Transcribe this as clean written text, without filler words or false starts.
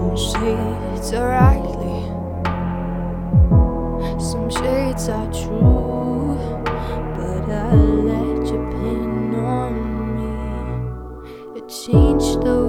Some shades are ugly, some shades are true, but I let you pin on me. It changed the